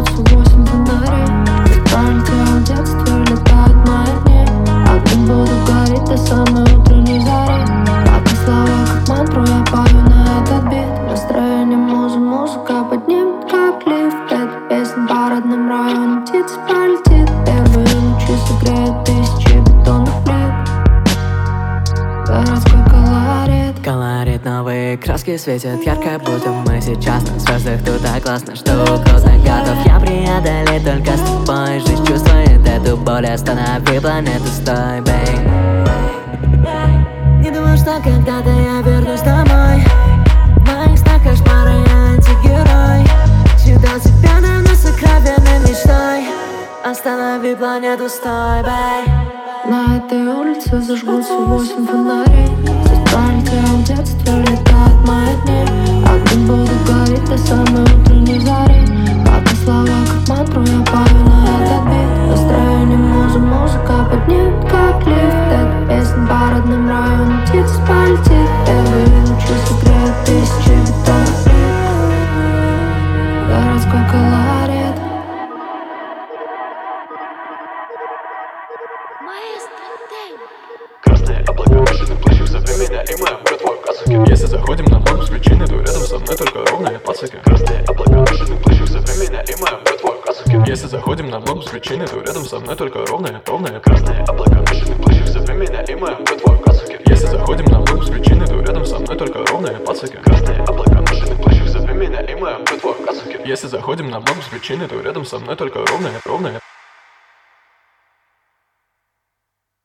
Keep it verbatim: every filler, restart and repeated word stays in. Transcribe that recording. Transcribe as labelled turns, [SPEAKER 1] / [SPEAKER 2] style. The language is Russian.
[SPEAKER 1] сжгутся восемь фонарей. Пролетел в детстве, летают мои дни. Огнем буду гореть до самой утренней зари. Пока слова как мантру я пою на этот бит. Настроение музы, музыка поднимет как лифт. Эта песня по родным районам птиц полетит. Первые лучи согреют тысячи бетонных плит. Городской колорит.
[SPEAKER 2] Колорит, новые краски светят ярко, будто мы сейчас на звездах. Тут так классно, что угроза готов я преодолеть только с тобой. Жизнь чувствует эту боль, останови планету, стой, бей. Не думал, что когда-то я вернусь домой. В моих снах кошмары, я антигерой. Считал себя давно сокровенной мечтой. Останови планету, стой, бей.
[SPEAKER 1] На этой улице зажгутся восемь фонарей. Здесь пролетел в детстве, летают мои дни. Огнем буду гореть до самой утренней зари. Пока слова как мантру я пою на этот бит. Настроение музы, музыка поднимет как лифт. Эта песня по родным районам птиц полетит. Первые лучи согреют тысячи бетонных плит. Городской колорит.
[SPEAKER 3] Красные облака, машины, плащи, зови меня, и мы братва, кацуки. Если заходим на дом с причины, то рядом со мной только ровные пацаки. Красные облака, машины, плащи, зови меня, и мы братва, кацуки. Если заходим на дом с причины, то рядом со мной только ровные, ровные. Красные облака, машины, плащи, зови меня, и мы братва, кацуки. Если заходим на дом с причины, то рядом со мной только ровные пацаки. Красные облака, машины, плащи, зови меня, и мы братва, кацуки. Если заходим на дом с причины, то рядом со мной только ровные, ровные.